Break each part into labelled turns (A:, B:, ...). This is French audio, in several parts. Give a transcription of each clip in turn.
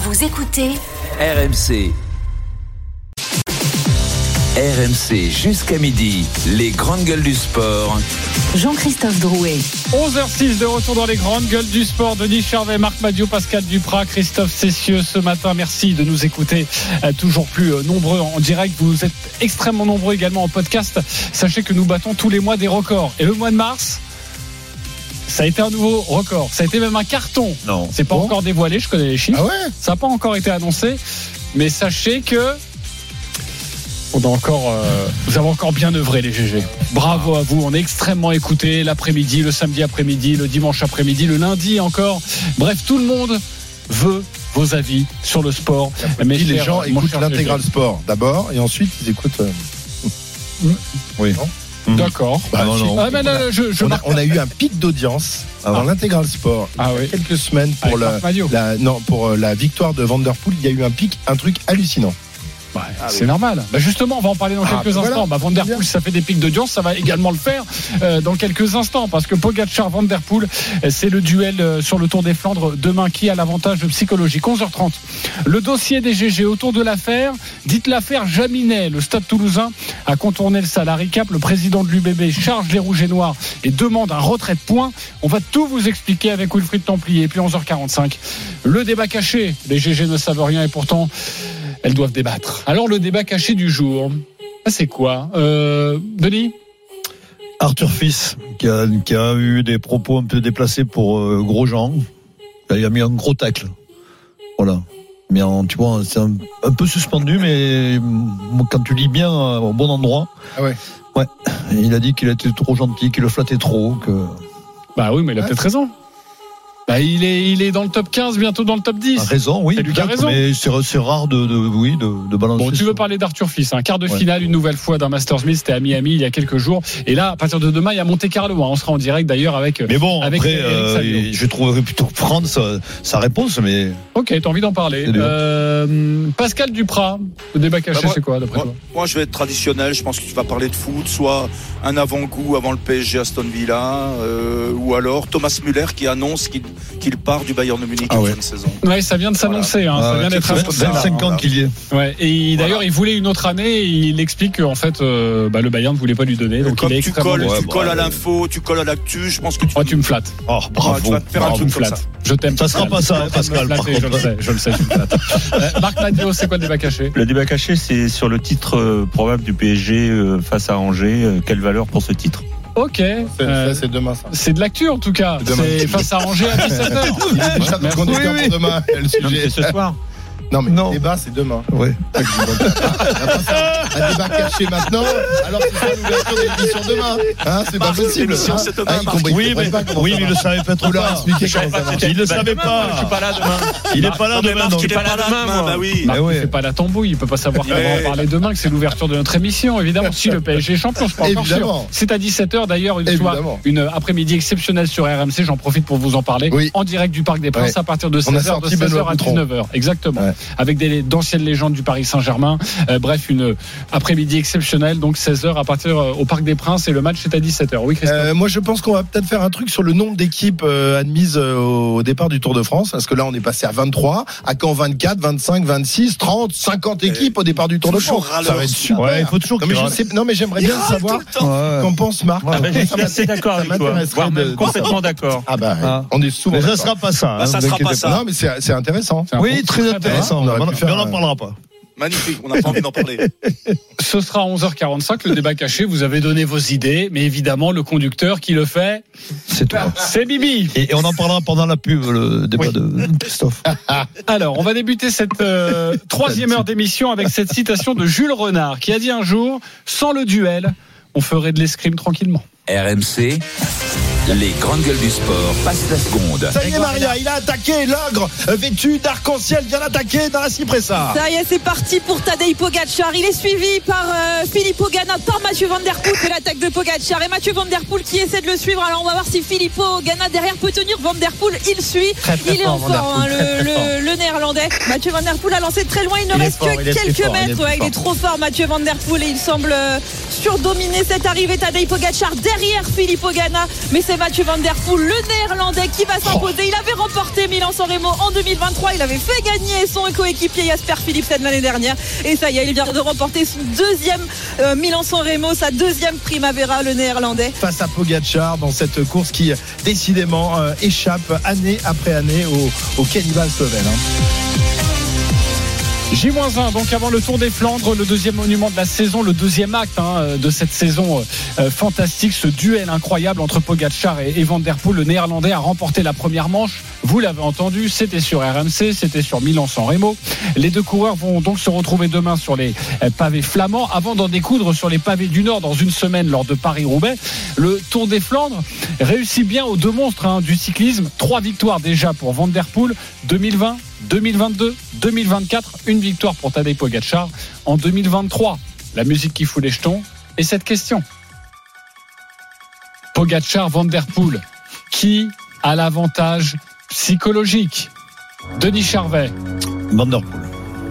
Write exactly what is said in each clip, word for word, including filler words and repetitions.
A: Vous écoutez
B: R M C. R M C jusqu'à midi, les grandes gueules du sport.
A: Jean-Christophe Drouet.
C: onze heures six de retour dans les grandes gueules du sport. Denis Charvet, Marc Madiot, Pascal Duprat, Christophe Cessieux ce matin. Merci de nous écouter euh, toujours plus euh, nombreux en direct. Vous êtes extrêmement nombreux également en podcast. Sachez que nous battons tous les mois des records. Et le mois de mars, ça a été un nouveau record. Ça a été même un carton.
D: Non.
C: C'est pas bon. Encore dévoilé, je connais les chiffres.
E: Ah ouais.
C: Ça n'a pas encore été annoncé. Mais sachez que on a encore, euh, vous avez encore bien œuvré les G G. Bravo à vous, on est extrêmement écoutés l'après-midi, le samedi après-midi, le dimanche après-midi, le lundi encore. Bref, tout le monde veut vos avis sur le sport.
E: Mais les gens écoutent l'intégral sport d'abord et ensuite ils écoutent. Euh...
C: Mmh.
E: Oui.
C: Mmh. D'accord.
E: Bah, non, non.
C: Ah, ben, là, là, je, je
E: on, a, on a eu un pic d'audience avant ah. l'intégral sport.
C: Ah,
E: il y a
C: oui.
E: quelques semaines pour la, la, non, pour la victoire de Van Der Poel, il y a eu un pic, un truc hallucinant.
C: Ouais, ah, c'est oui. normal. Bah justement, on va en parler dans ah, quelques instants. Voilà. Bah, Van Der Poel, ça fait des pics d'audience, ça va également le faire euh, dans quelques instants, parce que Pogačar, Van Der Poel, c'est le duel euh, sur le Tour des Flandres demain. Qui a l'avantage psychologique? onze heures trente. Le dossier des G G autour de l'affaire. Dites l'affaire Jaminet. Le Stade Toulousain a contourné le salarié cap. Le président de l'U B B charge les Rouges et Noirs et demande un retrait de points. On va tout vous expliquer avec Wilfried Templier. Et puis onze heures quarante-cinq. Le débat caché. Les G G ne savent rien et pourtant elles doivent débattre. Alors le débat caché du jour, c'est quoi, euh, Denis?
D: Arthur Fils, qui a, qui a eu des propos un peu déplacés pour euh, Grosjean. Il a mis un gros tacle. Voilà. Mais en, tu vois, c'est un, un peu suspendu, mais quand tu lis bien au bon endroit.
E: Ah ouais.
D: Ouais. Il a dit qu'il était trop gentil, qu'il le flattait trop. Que...
C: Bah oui, mais il a ouais. peut-être raison. Bah, il est, il est dans le top quinze, bientôt dans le top dix.
D: A raison, oui.
C: C'est lui qui a raison.
D: Mais c'est, c'est rare de, de, oui, de, de balancer.
C: Bon, tu veux parler d'Arthur Fils, un hein, quart de finale, ouais. une nouvelle fois d'un Masters Mill, c'était à Miami il y a quelques jours. Et là, à partir de demain, il y a Monte Carlo. Hein. On sera en direct d'ailleurs avec.
D: Mais bon,
C: avec
D: après, euh, je trouverais plutôt prendre sa, sa réponse, mais.
C: Ok, t'as envie d'en parler. Euh, Pascal Duprat, le débat caché, bah moi, c'est quoi d'après
F: moi,
C: toi?
F: Moi, je vais être traditionnel. Je pense que tu vas parler de foot, soit un avant-goût avant le P S G Aston Villa, euh, ou alors Thomas Müller qui annonce qu'il, qu'il part du Bayern de Munich ah en ouais. fin de saison.
C: Ouais, ça vient de s'annoncer. Voilà. Hein, ah ça vient d'être annoncé.
D: vingt-cinq ans qu'il y est.
C: Ouais, et d'ailleurs, voilà. il voulait une autre année. Et il explique qu'en fait, euh, bah, le Bayern ne voulait pas lui donner. Donc
F: Comme
C: il est
F: tu colles,
C: ouais,
F: tu
C: bah,
F: colles
C: ouais.
F: à l'info, tu colles à l'actu. Je pense que tu.
C: Oh, tu me flattes.
D: Oh, bravo.
F: Tu vas te faire
D: bravo,
F: un truc comme ça.
C: Je t'aime.
D: Ça sera pas ça, Pascal.
C: Je le sais, je le sais. Je me flatte. euh, Marc Madiot, c'est quoi le débat caché?
G: Le débat caché, c'est sur le titre euh, probable du P S G euh, face à Angers. Euh, quelle valeur pour ce titre?
C: Ok,
E: c'est,
C: euh,
E: ça, c'est demain ça.
C: C'est de l'actu en tout cas. C'est face à Angers à dix-sept heures.
E: Il est déjà dans le conducteur oui, oui. pour demain. Le sujet.
G: Non, c'est ce soir.
E: Non mais
D: non.
E: le débat c'est demain.
D: Ouais.
E: Un débat caché maintenant, alors que c'est l'ouverture de l'émission demain. Hein, c'est pas possible.
F: Hein. C'est demain,
E: ah, il
D: oui, mais, oui, mais il le savait peut-être pas. Il le savait pas.
G: Je suis pas là demain.
D: Il est pas là demain.
F: Il est pas là demain. Bah oui.
C: Marc, il fait pas la tambouille. Il peut pas savoir qu'on va en parler demain. Que c'est l'ouverture de notre émission. Évidemment, si le P S G est champion, je suis pas encore sûr. C'est à dix-sept heures d'ailleurs, une soirée, une après-midi exceptionnelle sur R M C. J'en profite pour vous en parler. En direct du Parc des Princes à partir de seize heures, de seize heures à dix-neuf heures. Exactement. Avec des ancienne légende du Paris Saint-Germain. Euh, bref, une après-midi exceptionnelle, donc seize heures à partir euh, au Parc des Princes et le match est à dix-sept heures. Oui, Christophe.
E: Euh, moi, je pense qu'on va peut-être faire un truc sur le nombre d'équipes euh, admises euh, au départ du Tour de France, parce que là, on est passé à vingt-trois, à Caen vingt-quatre, vingt-cinq, vingt-six, trente, cinquante équipes au départ du Tour de France. Ça va être super.
D: Ouais, il faut toujours.
E: Non, mais, je sais, non, mais j'aimerais bien savoir qu'en pense Marc.
G: Ah ben, je suis assez d'accord avec toi. Voire même complètement d'accord.
E: Ah bah, ah. on est souvent.
D: Mais ça sera pas ça.
F: Bah, ça sera pas ça.
E: Non, mais c'est, c'est intéressant.
D: Oui, très intéressant. Mais on n'en parlera pas.
F: Magnifique, on n'a pas envie d'en parler.
C: Ce sera à onze heures quarante-cinq, le débat caché. Vous avez donné vos idées, mais évidemment, le conducteur qui le fait,
D: c'est toi.
C: C'est Bibi.
D: Et, et on en parlera pendant la pub, le débat oui. de Christophe.
C: Alors, on va débuter cette euh, troisième heure d'émission avec cette citation de Jules Renard, qui a dit un jour, sans le duel, on ferait de l'escrime tranquillement.
B: R M C, les grandes gueules du sport passent la seconde.
E: Ça y est, Maria, il a attaqué l'ogre vêtu d'arc-en-ciel, vient l'attaquer dans la Cipressa.
H: Ça y est, c'est parti pour Tadej Pogačar. Il est suivi par euh, Filippo Ganna, par Mathieu Van Der Poel. C'est l'attaque de Pogačar et Mathieu Van Der Poel qui essaie de le suivre. Alors on va voir si Filippo Ganna derrière peut tenir Van Der Poel. Il suit,
D: très, très
H: il est en forme, hein, le, le, le néerlandais. Mathieu Van Der Poel a lancé très loin. Il ne il reste fort, que quelques fort, mètres. Il est, ouais, il est trop fort, Mathieu Van Der Poel, et il semble surdominé cette arrivée. Tadej Pogacar derrière Filippo Ganna, mais c'est Mathieu Van Der Poel, le Néerlandais, qui va s'imposer. Il avait remporté Milan-San Remo en deux mille vingt-trois. Il avait fait gagner son coéquipier Jasper Philipsen l'année dernière. Et ça y est, il vient de remporter son deuxième euh, Milan-San Remo, sa deuxième Primavera, le Néerlandais.
E: Face à Pogacar dans cette course qui décidément euh, échappe année après année au, au cannibale slovène. Hein.
C: J un, donc avant le Tour des Flandres, le deuxième monument de la saison, le deuxième acte hein, de cette saison euh, fantastique, ce duel incroyable entre Pogacar et, et Van Der Poel. Le Néerlandais a remporté la première manche, vous l'avez entendu, c'était sur R M C, c'était sur Milan-San Remo. Les deux coureurs vont donc se retrouver demain sur les euh, pavés flamands avant d'en découdre sur les pavés du Nord dans une semaine lors de Paris-Roubaix. Le Tour des Flandres réussit bien aux deux monstres hein, du cyclisme. Trois victoires déjà pour Van Der Poel, deux mille vingt, deux mille vingt-deux, deux mille vingt-quatre, une victoire pour Tadej Pogacar en deux mille vingt-trois. La musique qui fout les jetons et cette question. Pogacar, Van Der Poel, qui a l'avantage psychologique? Denis Charvet,
D: Van Der Poel.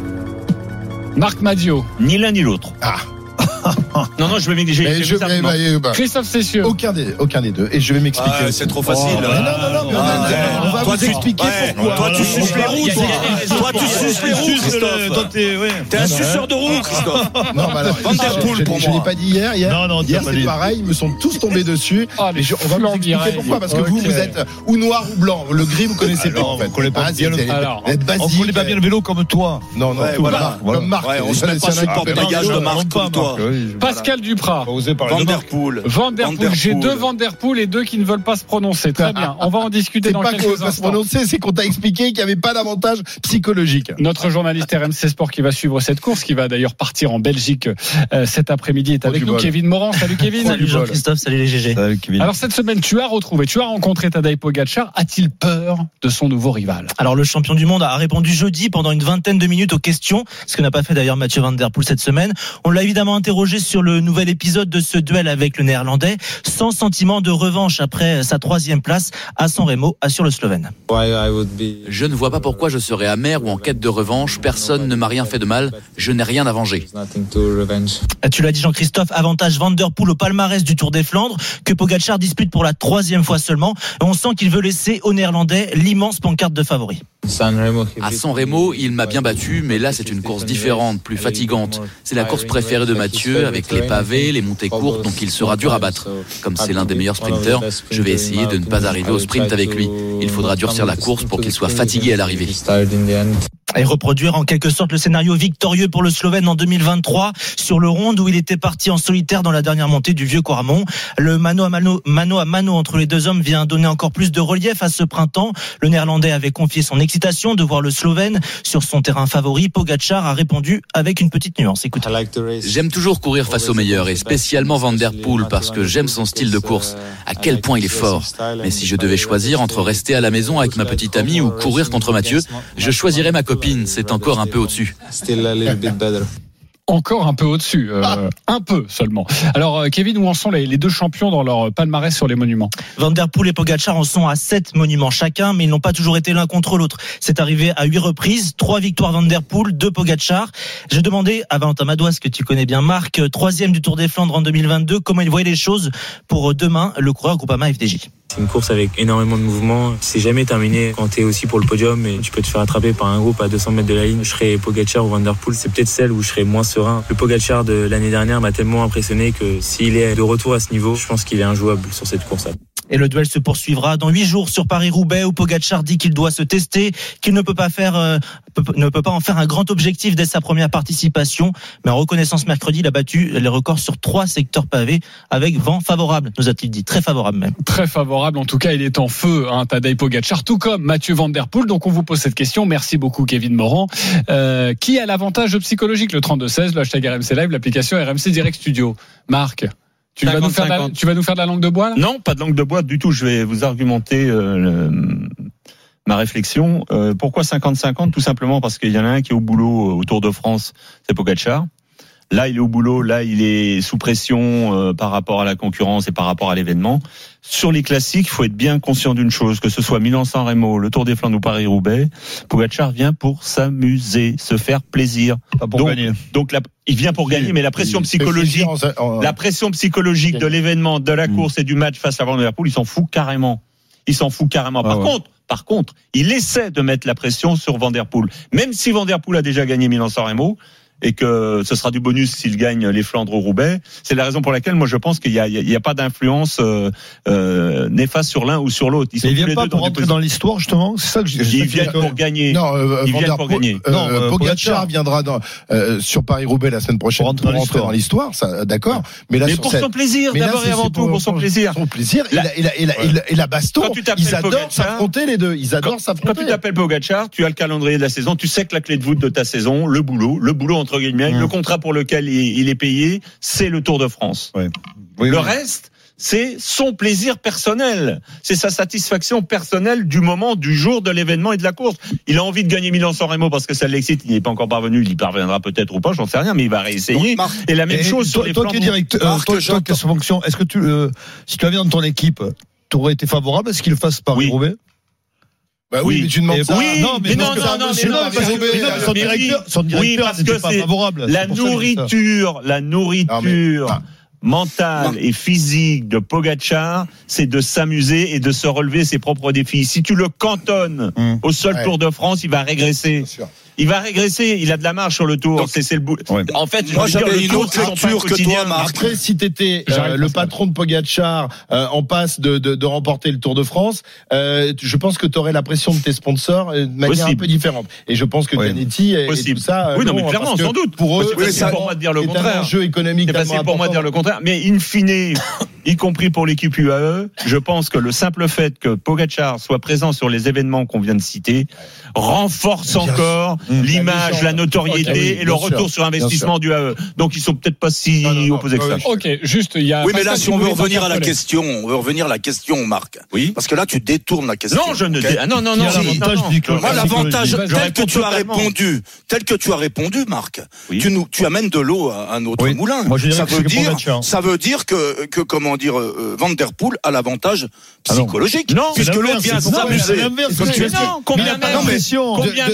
C: Marc Madiot,
G: Ni l'un ni l'autre.
E: Ah.
G: Non, non, je vais m'expliquer.
E: Je, mais, bah, bah,
C: Christophe Cessieux.
E: Aucun des, aucun des deux. Et je vais m'expliquer.
F: Ah, c'est trop facile.
E: Oh, mais non, non, non, mais on,
F: Ah,
E: va,
F: ouais.
E: on va
F: Toi,
E: vous
F: tu-
E: expliquer
F: ouais.
E: pourquoi.
F: Toi, tu suces les roues, toi. Toi, tu suces les roues, Christophe. T'es un suceur de roues, Christophe.
E: Non, bah alors,
F: Van Der Poel
E: je,
F: pour
E: je, je
F: moi.
E: l'ai pas dit hier. Hier,
D: Non, non, tu
E: hier
D: l'as pas
E: c'est
D: dit.
E: pareil. Ils me sont tous tombés dessus.
C: Ah, les
E: Mais je- on va vous
C: flancs
E: expliquer
C: directs.
E: pourquoi. Parce que vous,
C: Ok.
E: vous êtes ou noir ou blanc. Le gris, vous connaissez pas.
D: Alors,
E: En fait.
D: on connaît pas
E: Ah,
D: bien
E: c'est-
D: le-
C: Alors,
E: c'est basique.
D: On connaît pas bien le vélo comme toi.
E: Non, non,
F: Ouais,
E: tout
F: voilà.
E: Marc,
D: Voilà.
E: comme Marc.
F: Ouais, on se met pas
E: S'il y en a
F: sur
E: qui
F: le
E: appellent
F: porte-bagages
E: Marc,
F: de Marc
E: non,
F: comme toi.
C: Pascal Duprat.
D: Pas osé parler
F: Van
D: de
F: Der
D: Marc.
F: Poel.
C: Van Der
F: Van
C: Poel,
F: Der
C: j'ai
F: Poel.
C: deux Van Der Poel et deux qui ne veulent pas se prononcer. Très bien, on va en discuter
E: C'est
C: dans
E: pas qu'on veut
C: quelques
E: pas se
C: instants.
E: prononcer, c'est qu'on t'a expliqué qu'il n'y avait pas d'avantage psychologique.
C: Notre journaliste R M C Sport qui va suivre cette course, qui va d'ailleurs partir en Belgique euh, cet après-midi, est avec
E: du
C: nous.
E: bol.
C: Kevin Morand. Salut Kevin.
E: Salut
I: Jean-Christophe, salut les G G.
D: Salut, Kevin.
C: Alors cette semaine, tu as retrouvé, tu as rencontré Tadej Pogacar. A-t-il peur de son nouveau rival?
I: Alors le champion du monde a répondu jeudi pendant une vingtaine de minutes aux questions, ce que n'a pas fait d'ailleurs Mathieu Van Der Poel cette semaine. On l'a évidemment interrogé sur le nouvel épisode de ce duel avec le Néerlandais, sans sentiment de revanche après sa troisième place à San Remo, assure le Slovène.
J: Je ne vois pas pourquoi je serais amer ou en quête de revanche. Personne ne m'a rien fait de mal. Je n'ai rien à venger.
I: Tu l'as dit Jean-Christophe, avantage Van Der Poel au palmarès du Tour des Flandres, que Pogacar dispute pour la troisième fois seulement. Et on sent qu'il veut laisser aux Néerlandais l'immense pancarte de favori.
J: À San Remo, il m'a bien battu, mais là c'est une course différente, plus fatigante. C'est la course préférée de Mathieu, avec les pavés, les montées courtes, donc il sera dur à battre. Comme c'est l'un des meilleurs sprinteurs, je vais essayer de ne pas arriver au sprint avec lui. Il faudra durcir la course pour qu'il soit fatigué à l'arrivée.
I: Et reproduire en quelque sorte le scénario victorieux pour le Slovène en deux mille vingt-trois sur le Ronde, où il était parti en solitaire dans la dernière montée du Vieux Quarmont. Le mano à mano, mano à mano entre les deux hommes vient donner encore plus de relief à ce printemps. Le Néerlandais avait confié son excitation de voir le Slovène sur son terrain favori. Pogacar a répondu avec une petite nuance. Écoute.
J: J'aime toujours courir face aux meilleurs, et spécialement Van Der Poel, parce que j'aime son style de course, à quel point il est fort. Mais si je devais choisir entre rester à la maison avec ma petite amie ou courir contre Mathieu, je choisirais ma copine. C'est encore un peu au-dessus.
C: Encore un peu au-dessus, euh, ah. un peu seulement. Alors euh, Kevin, où en sont les, les deux champions dans leur palmarès sur les monuments?
I: Van Der Poel et Pogacar en sont à sept monuments chacun, mais ils n'ont pas toujours été l'un contre l'autre. C'est arrivé à huit reprises, trois victoires Van Der Poel, deux Pogacar. J'ai demandé à Valentin Madouas, que tu connais bien Marc, troisième du Tour des Flandres en deux mille vingt-deux, comment il voyait les choses pour demain, le coureur Groupama F D J.
K: C'est une course avec énormément de mouvements. C'est jamais terminé quand t'es aussi pour le podium et tu peux te faire attraper par un groupe à deux cents mètres de la ligne. Je serais Pogacar ou Van Der Poel. C'est peut-être celle où je serais moins serein. Le Pogacar de l'année dernière m'a tellement impressionné que s'il est de retour à ce niveau, je pense qu'il est injouable sur cette course-là.
I: Et le duel se poursuivra dans huit jours sur Paris-Roubaix, où Pogacar dit qu'il doit se tester, qu'il ne peut pas faire, euh, peut, ne peut pas en faire un grand objectif dès sa première participation. Mais en reconnaissance mercredi, il a battu les records sur trois secteurs pavés avec vent favorable, nous a-t-il dit, très favorable même.
C: Très favorable, en tout cas, il est en feu, hein, Tadej Pogacar, tout comme Mathieu Van Der Poel. Donc on vous pose cette question. Merci beaucoup, Kevin Morand. Euh, qui a l'avantage psychologique? Le trente-deux seize, le hashtag R M C Live, l'application R M C Direct Studio. Marc, tu vas, nous faire de la, tu vas nous faire de la langue de bois là?
G: Non, pas de langue de bois du tout. Je vais vous argumenter euh, le, ma réflexion. Euh, pourquoi cinquante cinquante? Tout simplement parce qu'il y en a un qui est au boulot au Tour de France, c'est Pogacar. Là, il est au boulot. Là, il est sous pression euh, par rapport à la concurrence et par rapport à l'événement. Sur les classiques, il faut être bien conscient d'une chose, que ce soit Milan-San Remo, le Tour des Flandres ou Paris-Roubaix, Pogačar vient pour s'amuser, se faire plaisir.
D: Pas pour
G: donc,
D: gagner.
G: Donc, la, il vient pour gagner, mais la pression psychologique, la pression psychologique de l'événement, de la course et du match face à Van Der Poel, il s'en fout carrément. Il s'en fout carrément. Par ah ouais. contre, par contre, il essaie de mettre la pression sur Van Der Poel. Même si Van Der Poel a déjà gagné Milan-San Remo, et que ce sera du bonus s'il gagne les Flandres ou Roubaix. C'est la raison pour laquelle moi je pense qu'il y a, il y a pas d'influence euh, euh, néfaste sur l'un ou sur l'autre.
D: Ils, sont ils viennent pas pour rentrer dans l'histoire justement. C'est ça que je.
G: Ils viennent pour gagner.
E: Non, euh,
G: ils viennent pour gagner.
E: Euh, non, euh, Pogačar viendra dans, euh, sur Paris-Roubaix la semaine prochaine pour rentrer dans l'histoire. Ça, d'accord.
G: Mais là, mais pour cette... son plaisir, mais d'abord là, et avant tout pour son plaisir.
E: Son plaisir. Et la, et la, et la, et la, et la baston. Ils adorent s'affronter les deux. Ils adorent s'affronter.
G: Quand tu t'appelles Pogačar, tu as le calendrier de la saison. Tu sais que la clé de voûte de ta saison, le boulot, le boulot entre guillemets, le contrat pour lequel il est payé, c'est le Tour de France.
D: Ouais. Oui,
G: le
D: oui.
G: reste, c'est son plaisir personnel. C'est sa satisfaction personnelle du moment, du jour, de l'événement et de la course. Il a envie de gagner Milan-San Remo parce que ça l'excite. Il n'est pas encore parvenu. Il y parviendra peut-être ou pas, j'en sais rien, mais il va réessayer. Donc, et la même et chose
D: toi,
G: sur les
D: toi qui es directeur, euh, toi, toi qui as son fonction, est-ce que tu, euh, si tu avais dans ton équipe, tu aurais été favorable à ce qu'il fasse Paris-Roubaix?
E: Bah oui, oui, mais tu demandes ça.
G: Oui, non, mais, mais non, non, non, mais non, parce que son directeur, son directeur n'était pas favorable. La nourriture, la nourriture mentale et physique de Pogačar, c'est de s'amuser et de se relever ses propres défis. Si tu le cantonnes hum. au seul ouais. Tour de France, il va régresser. Il va régresser, il a de la marge sur le tour. Donc, c'est, c'est le bout. Ouais. En fait,
F: moi j'avais une autre lecture que toi, Marc.
E: Après, si t'étais euh, le patron de Pogačar euh, en passe de, de, de remporter le Tour de France, euh, je pense que t'aurais la pression de tes sponsors euh, de manière Possible. un peu différente. Et je pense que ouais. Canetti et, et tout ça.
G: Oui, non, mais clairement, sans doute.
E: Pour eux,
G: c'est facile pour moi de dire le contraire.
E: C'est un jeu économique.
G: C'est facile pour moi de dire le contraire. Mais in fine, y compris pour l'équipe U A E, je pense que le simple fait que Pogačar soit présent sur les événements qu'on vient de citer renforce encore l'image, la notoriété okay, oui, et le retour sûr, sur investissement du A E. Donc ils sont peut-être pas si non, non, non, opposés que ça.
C: Ok, juste il y a.
F: Oui, mais là si on veut revenir à la question, on veut revenir à la question, Marc.
G: Oui.
F: Parce que là tu détournes la question.
G: Non, je ne. Okay. Ah non, non, non.
F: Moi, l'avantage tel que tu as répondu, tel que tu as répondu, Marc. Oui. Tu nous, tu amènes de l'eau à un autre oui. moulin.
D: Moi, je
F: ça veut dire, ça veut dire que, que comment dire, euh, Van Der Poel a l'avantage psychologique.
G: Non,
F: puisque l'autre vient s'amuser.
G: Non, combien même Combien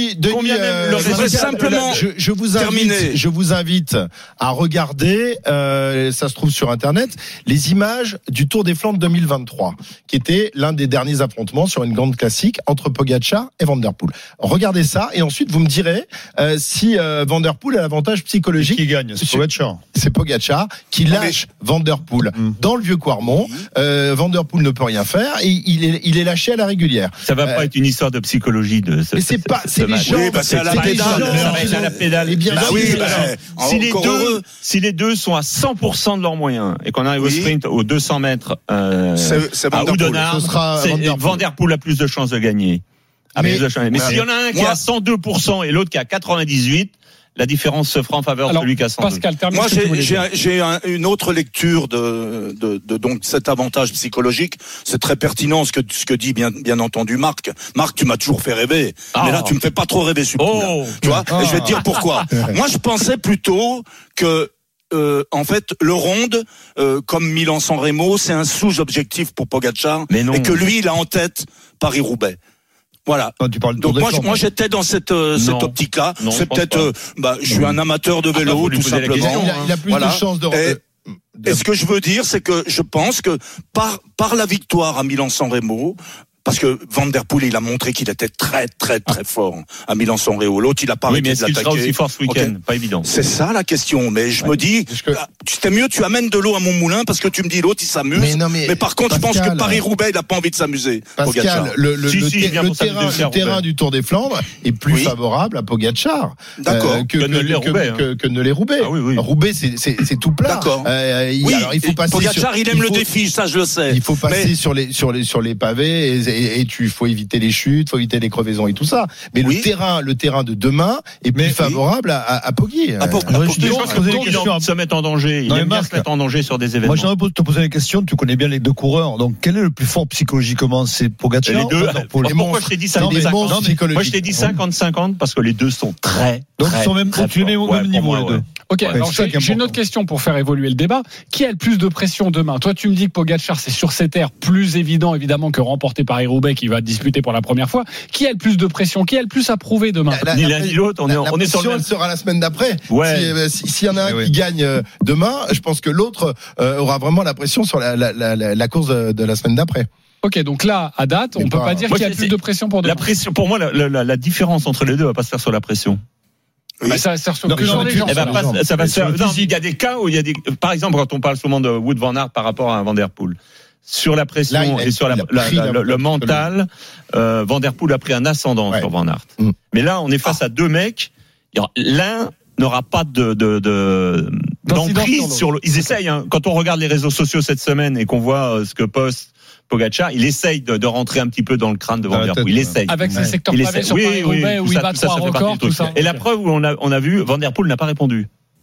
G: même
F: je voudrais simplement
E: je, je vous invite, je vous invite à regarder, euh, ça se trouve sur internet, les images du Tour des Flandres deux mille vingt-trois, qui était l'un des derniers affrontements sur une grande classique entre Pogačar et Van Der Poel. Regardez ça et ensuite vous me direz euh, si euh, Van Der Poel a l'avantage psychologique.
D: Qui gagne, c'est Pogačar.
E: C'est Pogačar qui lâche mais... Van Der Poel mmh. dans le vieux Quarmont. Euh, Van Der Poel ne peut rien faire et il est, il est lâché à la régulière.
G: Ça va euh, pas être une histoire de psychologie de ce.
E: Mais c'est pas, c'est les gens.
F: Oui, bah c'est à la pédale.
G: C'est à la pédale. Bien
F: bah oui, bah,
G: si les deux, heureux. si les deux sont à cent pour cent de leurs moyens et qu'on arrive oui. au sprint aux deux cents mètres euh, c'est, c'est à Oudenaarde, Van Der Poel a plus de chances de gagner. Mais, mais, mais s'il y en a un qui est à cent deux pour cent et l'autre qui est à quatre-vingt-dix-huit, la différence se fera en faveur de celui qui a cent deux.
C: Pascal, termine.
F: Moi, j'ai, j'ai, j'ai un, une autre lecture de, de, de donc cet avantage psychologique. C'est très pertinent ce que ce que dit bien bien entendu Marc. Marc, tu m'as toujours fait rêver, ah. mais là, tu me fais pas trop rêver, ce oh. Tu vois ah. Et je vais te dire pourquoi. Moi, je pensais plutôt que Euh, en fait, le Ronde, euh, comme Milan-San Remo, c'est un sous-objectif pour Pogačar, et que lui, il a en tête Paris-Roubaix. Voilà.
D: Ah, tu parles de
F: Donc moi, moi, j'étais dans cette euh, cette optique-là. Non, c'est peut-être, euh, bah, je suis un amateur de vélo, ah bah, tout simplement.
E: Question, il, a, il a plus voilà. de chances de.
F: Et, et ce que je veux dire, c'est que je pense que par par la victoire à Milan-San Remo. Parce que Van Der Poel, il a montré qu'il était très, très, très fort à Milan-San Remo. L'autre, il a pas
G: oui,
F: arrêté de l'attaquer.
G: Mais est-ce qu'il sera aussi fort ce week-end? Okay. Pas évident.
F: C'est ça la question. Mais je ouais. me dis, que... c'était mieux, tu amènes de l'eau à mon moulin parce que tu me dis l'autre, il s'amuse. Mais, non, mais, mais par contre, Pascal, je pense que Paris-Roubaix, il a pas envie de s'amuser.
E: Pascal, le, le, si, le, si, le, terrain, le terrain du Tour des Flandres est plus oui. favorable à Pogačar.
F: D'accord.
E: Euh, que, que, que,
G: ne les Roubaix,
E: que,
G: hein.
E: que ne les Roubaix.
G: Ah, oui, oui.
E: Roubaix, c'est, c'est, c'est tout plat.
F: D'accord.
E: Euh,
F: oui. Alors, il faut passer. Pogačar, il aime le défi, ça, je le sais.
E: Il faut passer sur les, sur les, sur les pavés et, et tu, faut éviter les chutes, faut éviter les crevaisons et tout ça. Mais oui. le terrain, le terrain de demain est plus mais, favorable oui. à, à, à Poggi.
G: À Poggi. Je pense poser des questions. Se mettre en danger. Il aime bien se mettre en danger sur des événements.
D: Moi, j'aimerais te poser des questions. Tu connais bien les deux coureurs. Donc, quel est le plus fort psychologiquement? C'est Pogačar?
G: Les deux. Pourquoi je t'ai dit cinquante cinquante? Moi, je t'ai dit cinquante cinquante parce que les deux sont très,
D: donc ils sont même, tu les mets au même niveau, les deux.
C: Ok,
D: Ouais,
C: alors j'ai, j'ai une autre question pour faire évoluer le débat. Qui a le plus de pression demain ? Toi, tu me dis que Pogačar, c'est sur ses terres plus évident, évidemment, que remporter Paris-Roubaix, qui va disputer pour la première fois. Qui a le plus de pression ? Qui a le plus à prouver demain ?
E: La,
G: Ni
E: la,
G: l'un ni l'autre, on est,
E: la,
G: on
E: la
G: est sur le même.
E: sera la semaine d'après.
G: Ouais.
E: Si, s'il y en a un
D: oui.
E: qui gagne demain, je pense que l'autre euh, aura vraiment la pression sur la, la, la, la course de, de la semaine d'après.
C: Ok, donc là, à date, on
E: Mais
C: peut
E: pas-
C: pas dire
G: Moi,
C: qu'il y a
G: c'est-
C: plus de pression pour demain.
G: La pression, pour moi, la, la, la différence entre les deux va pas se faire sur la pression.
C: Bah, ça sert sur
E: Non,
C: que
E: mais
C: sur
E: non,
C: les
E: mais
C: gens.
E: tu-
G: Elle va
C: ça.
G: pas,
E: jambes.
G: ça va
E: Et
G: se
E: sur
G: faire.
E: le
G: Non,
E: physique.
G: il y a des cas où il y a des. Par exemple, quand on parle souvent de Wout van Aert par rapport à Van Der Poel, sur la pression
E: Là, il a-
G: et sur la,
E: il a
G: la-
E: pris
G: la-
E: la-
G: le, le mental, euh, Van Der Poel a pris un ascendant
E: Ouais.
G: sur Van Aert.
E: Mm.
G: Mais là, on est face à deux mecs. Il y aura- L'un n'aura pas de, de, de
C: D'incidence
G: d'emprise
C: sur
G: sur le. Ils essayent. Hein. Quand on regarde les réseaux sociaux cette semaine et qu'on voit euh, ce que poste Pogačar, il essaye de, de rentrer un petit peu dans le crâne de Van
D: Dans la
G: Der
D: tête,
G: Poel. Il
D: ouais.
G: essaye.
C: Avec ses secteurs
G: Il
C: pavés
G: essaie.
C: sur
G: Oui,
C: Paris-Roubaix
G: oui,
C: où
G: tout
C: il
G: ça-
C: bat
G: tout ça,
C: trois
G: ça fait partie
C: records,
G: du
C: tout
G: truc.
C: ça.
G: Et la preuve où on a, on a vu, Van Der Poel n'a pas répondu.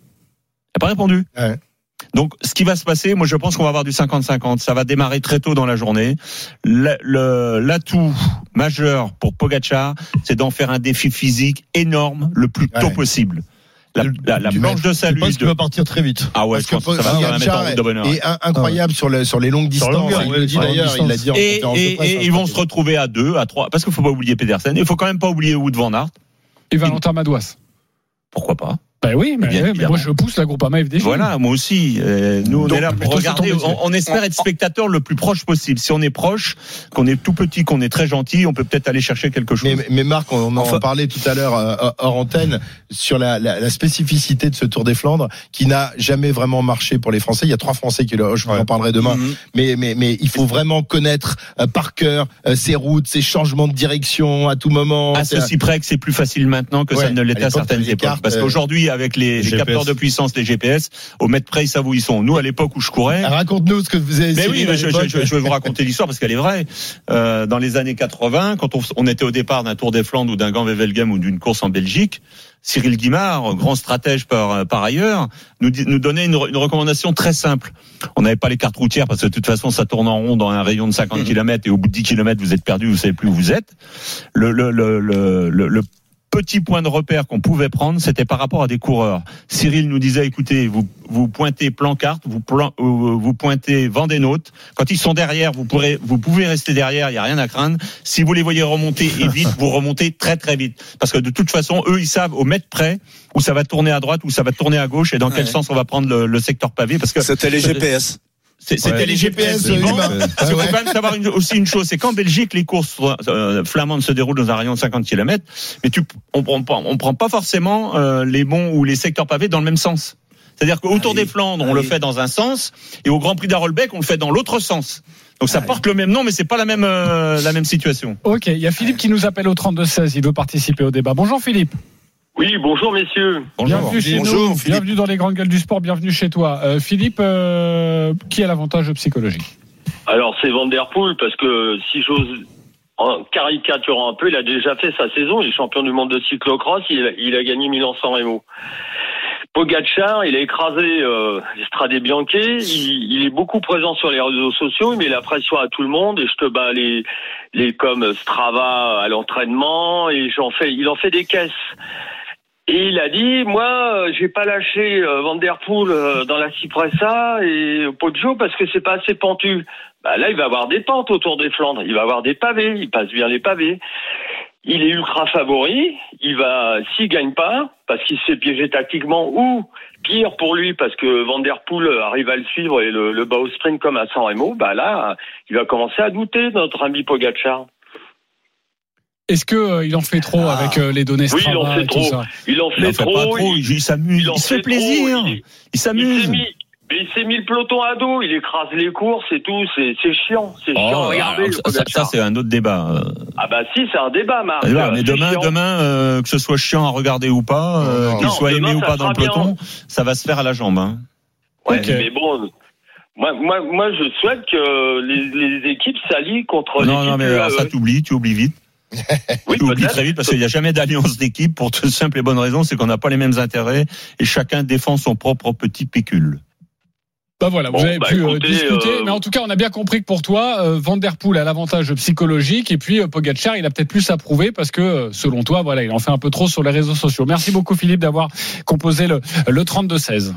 G: Il n'a pas répondu.
E: Ouais.
G: Donc, ce qui va se passer, moi, je pense qu'on va avoir du cinquante cinquante. Ça va démarrer très tôt dans la journée. Le, le, l'atout majeur pour Pogačar, c'est d'en faire un défi physique énorme le plus tôt
E: Ouais.
G: possible. La, la, la
E: Tu
G: planche de
D: Je
G: salut.
D: pense qu'il
G: de-
D: va partir très vite.
G: Ah ouais,
E: Parce
G: je pense que
E: que
G: ça va faire la mettre en
E: Pogačar
G: route de bonheur.
E: est un- incroyable sur, le, sur les longues
D: Sur
E: distances.
D: la longueur,
E: il
D: ouais,
E: le dit
D: sur la
E: d'ailleurs,
D: distance.
E: il l'a dit en
G: Et,
E: conférence de
G: et,
E: presse,
G: et
E: hein,
G: ils vont
E: je
G: se
E: pense.
G: retrouver à deux, à trois, parce qu'il faut pas oublier Pedersen. Il faut quand même pas oublier Wout van Aert.
C: Et Valentin Madouas.
G: Pourquoi pas?
C: Ben oui, mais,
G: Bien
C: mais
G: évidemment.
C: moi je pousse la Groupama F D J.
G: Voilà, moi aussi. Euh, nous, on
C: Donc,
G: est là
C: mais
G: pour
C: toi, c'est
G: regarder.
C: ton métier.
G: On, on espère être spectateur le plus proche possible. Si on est proche, qu'on est tout petit, qu'on est très gentil, on peut peut-être aller chercher quelque chose.
E: Mais, mais Marc, on en
G: Enfin-
E: parlait tout à l'heure euh, hors antenne sur la, la, la spécificité de ce Tour des Flandres qui n'a jamais vraiment marché pour les Français. Il y a trois Français qui le, je vous en parlerai demain.
F: Mhm.
E: Mais, mais, mais il faut vraiment connaître euh, par cœur euh, ses routes, ses changements de direction à tout moment.
G: À
E: C'est-
G: ceci près que c'est plus facile maintenant que
E: Ouais,
G: ça ne l'était
E: à
G: à
E: l'époque,
G: certaines
E: t'avais les
G: époques.
E: cartes,
G: Parce
E: euh,
G: qu'aujourd'hui, avec les, les
D: G P S.
G: capteurs de puissance, les G P S, au mètre près, ils savent où ils sont. Nous, à l'époque où je courais.
E: Raconte-nous ce que vous avez
G: Mais
E: essayé
G: oui,
E: à
G: mais je,
E: l'époque.
G: je, je vais vous raconter l'histoire parce qu'elle est vraie. Euh, dans les années quatre-vingts, quand on, on était au départ d'un Tour des Flandres ou d'un Gand-Wevelgem ou d'une course en Belgique, Cyril Guimard, grand stratège par, par ailleurs, nous, dit- nous donnait une, une recommandation très simple. On n'avait pas les cartes routières parce que de toute façon, ça tourne en rond dans un rayon de cinquante kilomètres et au bout de dix kilomètres, vous êtes perdu, vous savez plus où vous êtes. Le, le, le, le, le, le petit point de repère qu'on pouvait prendre, c'était par rapport à des coureurs. Cyril nous disait, écoutez, vous, vous pointez Plancart, vous, plan, vous, vous pointez Vandenhout. Quand ils sont derrière, vous pourrez, vous pouvez rester derrière, il n'y a rien à craindre. Si vous les voyez remonter et vite, vous remontez très très vite. Parce que de toute façon, eux, ils savent au mètre près où ça va tourner à droite, où ça va tourner à gauche et dans quel
F: Ouais.
G: sens on va prendre le, le secteur pavé. Parce que
F: C'était les G P S.
G: c'est- C'était
D: Ouais.
G: les G P S.
E: euh,
G: Yvan.
E: humains.
G: Parce qu'il
E: Ouais.
G: faut quand même savoir une- aussi une chose, c'est qu'en Belgique, les courses euh, flamandes se déroulent dans un rayon de cinquante kilomètres, mais tu, on prend pas, on prend pas forcément euh, les bons ou les secteurs pavés dans le même sens. C'est-à-dire qu'au Tour
F: Ah oui.
G: des Flandres, on
F: Ah
G: le
F: oui.
G: fait dans un sens, et au Grand Prix d'Arolbeck, on le fait dans l'autre sens. Donc ça
F: Ah
G: porte le même nom, mais c'est pas la même euh, la même situation.
C: Ok, il y a Philippe qui nous appelle au trente-deux seize. Il veut participer au débat. Bonjour Philippe.
L: Oui, bonjour messieurs.
C: Bienvenue chez
F: Bonjour,
C: nous.
F: Philippe.
C: Bienvenue dans les grandes gueules du sport. Bienvenue chez toi. Euh, Philippe, euh, qui a l'avantage psychologique ?
L: Alors c'est Van Der Poel parce que si j'ose en caricaturant un peu, il a déjà fait sa saison, il est champion du monde de cyclocross, il a, il a gagné Milan-San Remo. Pogačar, il a écrasé euh, Strade Bianche, il, il est beaucoup présent sur les réseaux sociaux, il met la pression à tout le monde et je te bats les les comme Strava à l'entraînement et j'en fais, il en fait des caisses. Et il a dit, moi, euh, j'ai pas lâché euh, Van Der Poel euh, dans la Cipressa et Poggio parce que c'est pas assez pentu. Bah là, il va avoir des pentes autour des Flandres, il va avoir des pavés, il passe bien les pavés. Il est ultra favori, il va, s'il gagne pas, parce qu'il se fait piéger tactiquement, ou pire pour lui, parce que Van Der Poel arrive à le suivre et le, le bat au sprint comme à San Remo, bah là, il va commencer à douter, notre ami Pogačar.
C: Est-ce que euh, il en fait trop
L: Ah.
C: avec euh, les données
L: Oui,
C: Strava
L: il en fait
C: et tout
L: trop.
C: ça ?
L: Il en
G: Il en
L: fait
G: fait
L: trop.
G: pas trop,
L: il-
G: il, il s'amuse,
L: il en
G: il se fait
L: fait trop,
G: plaisir,
L: il-
G: il,
L: Il
G: s'amuse.
L: s'est mis, mais il s'est mis le peloton à dos, il écrase les courses et tout, c'est, c'est chiant, c'est chiant
G: Oh,
L: à regarder.
G: alors,
L: le
G: ça, ça,
L: Pogačar.
G: c'est un autre débat. euh.
L: Ah bah si, c'est un débat, Marc.
G: Ah, voilà, mais
L: C'est
G: demain,
L: chiant.
G: demain, euh, que ce soit chiant à regarder ou pas, euh,
E: Non,
G: qu'il
L: non,
G: soit
L: demain,
G: aimé ou
L: ça
G: pas dans le
L: sera
G: peloton, ça va se faire à la jambe. Hein.
L: Ouais,
C: Ok.
L: mais bon, moi, moi, moi, je souhaite que les, les équipes s'allient contre
G: non,
L: l'équipe
G: non, mais
L: U A E.
G: alors, ça t'oublie, tu oublies vite.
L: Oui,
G: Tu oublies
L: peut-être.
G: très vite parce qu'il n'y a jamais d'alliance d'équipe pour de simple et bonne raison, c'est qu'on n'a pas les mêmes intérêts et chacun défend son propre petit pécule.
C: Bah voilà,
L: Bon,
C: vous avez
L: bah,
C: pu
L: écoutez,
C: discuter,
L: euh...
C: mais en tout cas, on a bien compris que pour toi, euh, Van Der Poel a l'avantage psychologique, et puis euh, Pogačar, il a peut-être plus à prouver parce que, euh, selon toi, voilà, il en fait un peu trop sur les réseaux sociaux. Merci beaucoup, Philippe, d'avoir composé le, le trente-deux seize.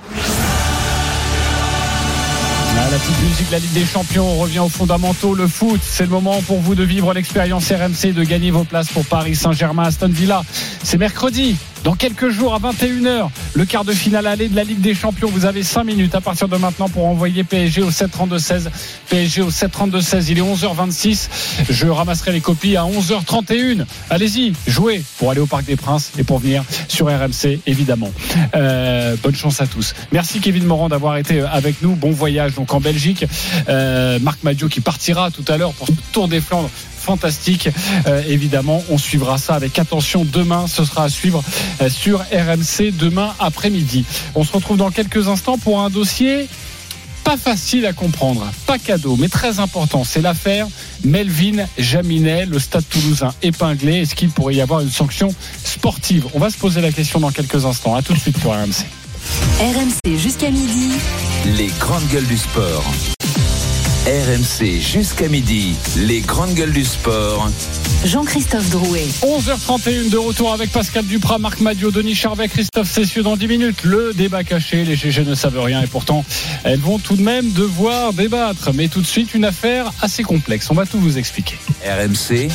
C: Ah, la petite musique de la Ligue des Champions, on revient aux fondamentaux, le foot. C'est le moment pour vous de vivre l'expérience R M C, de gagner vos places pour Paris Saint-Germain, Aston Villa. C'est mercredi. Dans quelques jours, à vingt et une heures, le quart de finale aller de la Ligue des Champions. Vous avez cinq minutes à partir de maintenant pour envoyer P S G au sept trente-deux seize. P S G au sept trente-deux seize. Il est onze heures vingt-six. Je ramasserai les copies à onze heures trente et une. Allez-y, jouez pour aller au Parc des Princes et pour venir sur R M C, évidemment. Euh, bonne chance à tous. Merci Kevin Morand d'avoir été avec nous. Bon voyage donc en Belgique. Euh, Marc Madiot qui partira tout à l'heure pour ce Tour des Flandres. Fantastique, euh, évidemment, on suivra ça avec attention demain, ce sera à suivre euh, sur R M C demain après-midi. On se retrouve dans quelques instants pour un dossier pas facile à comprendre, pas cadeau, mais très important. C'est l'affaire Melvin Jaminet, le Stade Toulousain épinglé. Est-ce qu'il pourrait y avoir une sanction sportive? On va se poser la question dans quelques instants. À tout de suite sur R M C.
A: R M C jusqu'à midi.
B: Les grandes gueules du sport. R M C jusqu'à midi, les grandes gueules du sport.
A: Jean-Christophe Drouet.
C: onze heures trente et une de retour avec Pascal Duprat, Marc Madiot, Denis Charvet, Christophe Cessieux dans dix minutes. Le débat caché, les G G ne savent rien et pourtant elles vont tout de même devoir débattre. Mais tout de suite, une affaire assez complexe. On va tout vous expliquer.
B: R M C,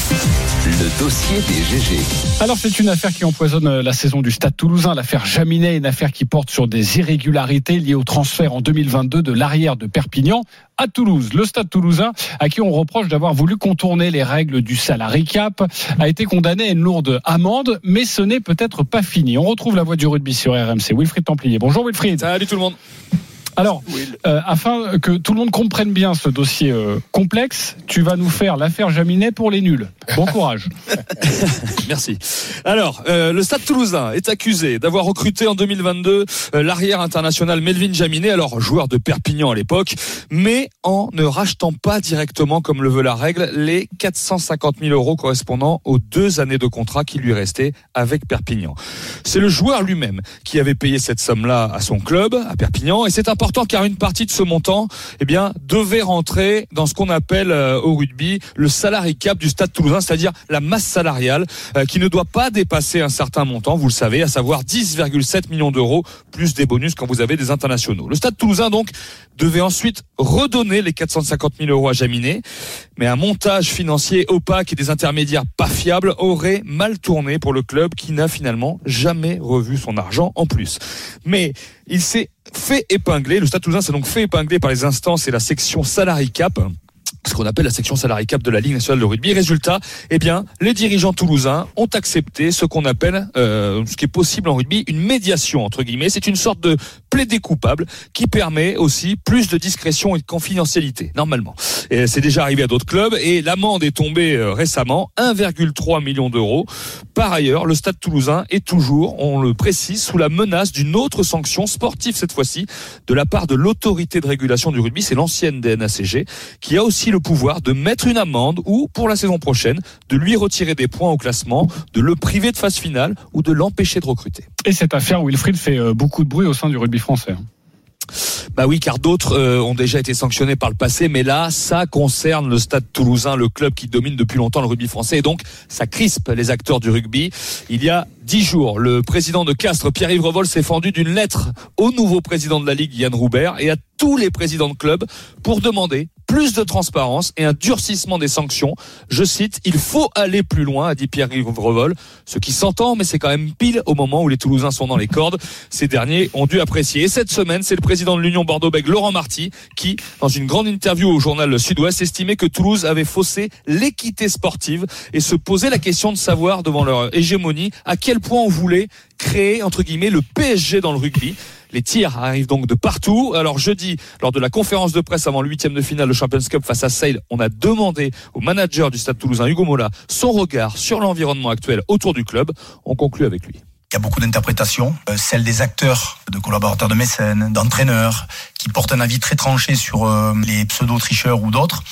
B: le dossier des G G.
C: Alors c'est une affaire qui empoisonne la saison du Stade Toulousain. L'affaire Jaminet, une affaire qui porte sur des irrégularités liées au transfert en deux mille vingt-deux de l'arrière de Perpignan à Toulouse. Le Stade Toulousain, à qui on reproche d'avoir voulu contourner les règles du salary cap, a été condamné à une lourde amende, mais ce n'est peut-être pas fini. On retrouve la voix du rugby sur R M C. Wilfried Templier. Bonjour Wilfried.
M: Salut tout le monde.
C: Alors, euh, afin que tout le monde comprenne bien ce dossier euh, complexe, tu vas nous faire l'affaire Jaminet pour les nuls. Bon courage.
M: Merci. Alors, euh, le Stade Toulousain est accusé d'avoir recruté en deux mille vingt-deux euh, l'arrière international Melvin Jaminet, alors joueur de Perpignan à l'époque, mais en ne rachetant pas directement, comme le veut la règle, les quatre cent cinquante mille euros correspondant aux deux années de contrat qui lui restaient avec Perpignan. C'est le joueur lui-même qui avait payé cette somme-là à son club, à Perpignan, et c'est important car une partie de ce montant, eh bien, devait rentrer dans ce qu'on appelle euh, au rugby le salary cap du Stade Toulousain, c'est-à-dire la masse salariale euh, qui ne doit pas dépasser un certain montant, vous le savez, à savoir dix virgule sept millions d'euros plus des bonus quand vous avez des internationaux. Le Stade Toulousain donc devait ensuite redonner les quatre cent cinquante mille euros à Jaminet, mais un montage financier opaque et des intermédiaires pas fiables aurait mal tourné pour le club qui n'a finalement jamais revu son argent en plus. Mais il s'est fait épingler, le Stade Toulousain s'est donc fait épingler par les instances et la section salary cap, ce qu'on appelle la section salary cap de la Ligue nationale de rugby. Résultat, eh bien, les dirigeants toulousains ont accepté ce qu'on appelle, euh, ce qui est possible en rugby, une médiation, entre guillemets. C'est une sorte de plaidé coupable qui permet aussi plus de discrétion et de confidentialité, normalement. Et c'est déjà arrivé à d'autres clubs et l'amende est tombée euh, récemment, un virgule trois million d'euros. Par ailleurs, le Stade Toulousain est toujours, on le précise, sous la menace d'une autre sanction sportive cette fois-ci, de la part de l'autorité de régulation du rugby, c'est l'ancienne D N A C G, qui a aussi le pouvoir de mettre une amende ou, pour la saison prochaine, de lui retirer des points au classement, de le priver de phase finale ou de l'empêcher de recruter.
C: Et cette affaire, Wilfried, fait beaucoup de bruit au sein du rugby français.
M: Bah oui, car d'autres euh, ont déjà été sanctionnés par le passé, mais là, ça concerne le Stade Toulousain, le club qui domine depuis longtemps le rugby français, et donc ça crispe les acteurs du rugby. Il y a dix jours, le président de Castres, Pierre-Yves Revol, s'est fendu d'une lettre au nouveau président de la Ligue, Yann Roubert, et à tous les présidents de clubs pour demander plus de transparence et un durcissement des sanctions. Je cite, il faut aller plus loin, a dit Pierre-Yves Revol. Ce qui s'entend, mais c'est quand même pile au moment où les Toulousains sont dans les cordes. Ces derniers ont dû apprécier. Et cette semaine, c'est le président de l'Union Bordeaux-Bègles, Laurent Marty, qui, dans une grande interview au journal Sud-Ouest, estimait que Toulouse avait faussé l'équité sportive et se posait la question de savoir, devant leur hégémonie, à quel point on voulait créer, entre guillemets, le P S G dans le rugby. Les tirs arrivent donc de partout. Alors jeudi, lors de la conférence de presse avant le huitième de finale de Champions Cup face à Sale, on a demandé au manager du Stade Toulousain, Hugo Mola, son regard sur l'environnement actuel autour du club. On conclut avec lui.
N: Il y a beaucoup d'interprétations, euh, celle des acteurs, de collaborateurs de mécènes, d'entraîneurs, qui portent un avis très tranché sur euh, les pseudo-tricheurs ou d'autres.